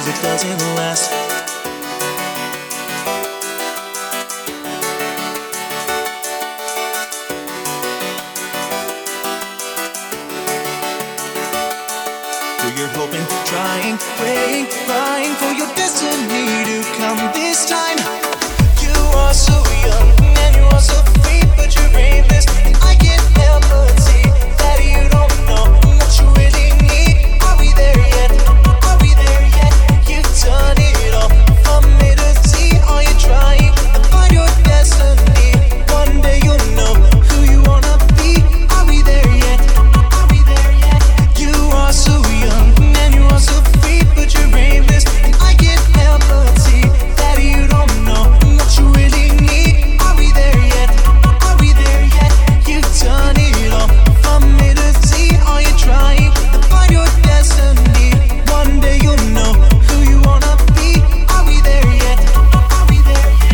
'cause it doesn't last. So you're hoping, trying, praying, crying for your destiny to come this time. You are so young and you are so free, but you're aimless, and I can't help but see that you don't know what you really need. Are we there yet? Are we there yet? You've done it all from A to Z. Are you trying to find your destiny? One day you'll know who you wanna be. Are we there yet? Are we there yet? You are so young and you are so free, but you're aimless, and I can't help but see that you don't know what you really need. Are we there yet? Are we there yet? You've done it all from A to Z. Are you trying to find your destiny? One day you'll know who you wanna be. Are we there yet? Are we there yet?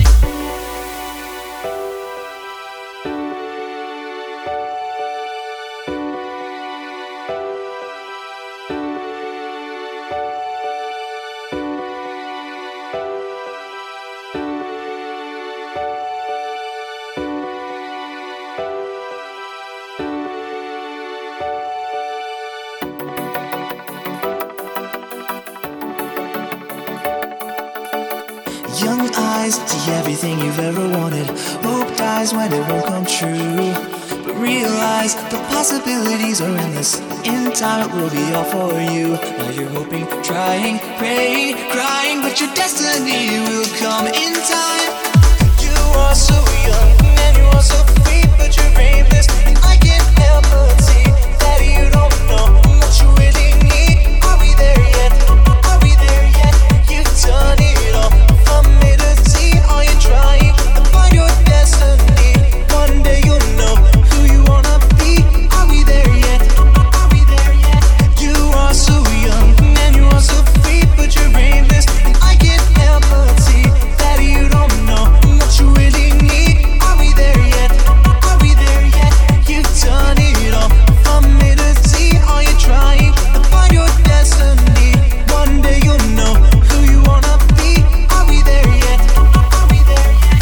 Young eyes see everything you've ever wanted. Hope dies when it won't come true. But realize the possibilities are endless. In time it will be all for you. Now you're hoping, trying, praying, crying, but your destiny will come in time. You are so young and you are so free, but you're aimless, and I can't help but see that you don't know what you really need. Are we there yet? Are we there yet? You've done it all from A to Z. Are you trying to find your destiny? One day you'll know who you wanna be. Are we there yet? Are we there yet? You are so young and you are so free, but you're aimless, and I can't help but see that you don't know what you really need. Are we there yet? Are we there yet? You've done it all from A to Z. Are you trying to find your destiny? One day you'll know who you wanna be. Are we there yet? Are we there yet?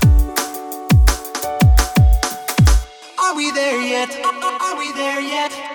Are we there yet? Are we there yet?